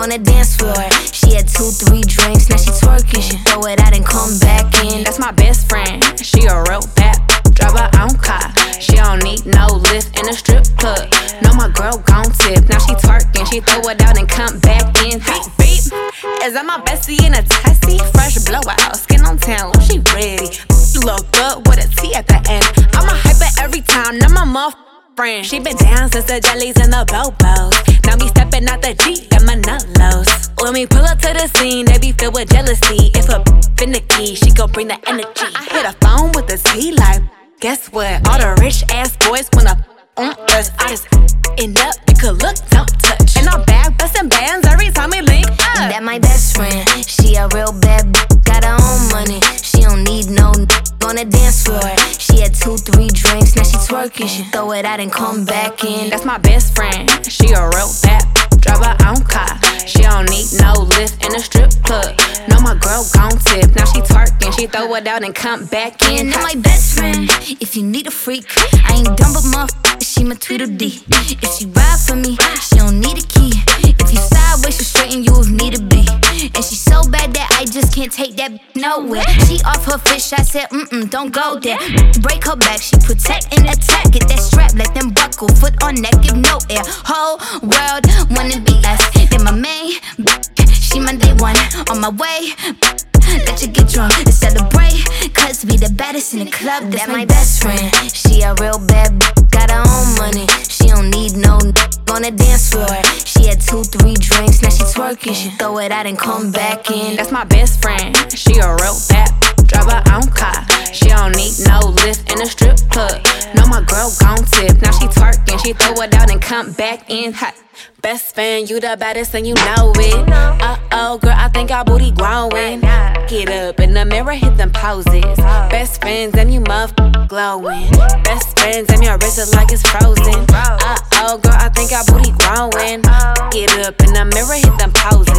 on the dance floor. She had 2-3 drinks, now she twerking. She throw it out and come back in. That's my best friend, she a real bad. Drive her own car, she don't need no lift in a strip club. No, my girl gon' tip, now she twerking. She throw it out and come back in. Beep, beep. Is that my bestie in a tessie? Fresh blowout, skin on town, she ready. Look good with a T at the end. I'm a hyper every time, now my muff friend. She been down since the jellies and the bobos. Now me stepping out the Jeep, got my nut lows. When we pull up to the scene, they be filled with jealousy. If a finicky, she gon' bring the energy. I hit a phone with the T like, guess what? All the rich ass boys wanna on us. I just end up, you could look, don't touch. And I'm back bustin' bands every time we link up. That my best friend, she a real bad got her own money. She don't need no on the dance floor. She had 2-3 drinks, now she twerking. She throw it out and come back in. That's my best friend, she a real bad. Drive her own car, she don't need no lift in a strip club. No, my girl gon' tip, now she twerking. She throw it out and come back in. That my best friend, if you need a freak, I ain't dumb but motherfucker, she my Tweedledee. If she ride for me, she don't need a key. If you sideways, she straighten you if need to be. And she so bad that I just can't take that nowhere. She off her fish, I said, don't go there. Break her back, she protect and attack. Get that strap, let them buckle, foot on neck, give no air. Whole world wanna be us. Then my main, she my day one. On my way, let you get drunk and celebrate. Cause we the baddest in the club, that's my best friend. She a real bad got her own money. She don't need no on the dance floor. She had 2-3 drinks, now she twerking. She throw it out and come back in. That's my best friend, she a real bad. Drive her own car, she don't need no lift in a strip club. No, my girl gon' tip, now she twerking. She throw it out and come back in hot. Best fan, you the baddest and you know it. Uh-oh, girl, I think our booty growing. Get up in the mirror, hit them poses. Best friends, and you muff glowing. Best friends, and your wrist is like it's frozen. Uh-oh, girl, I think our booty growing. Get up in the mirror, hit them poses.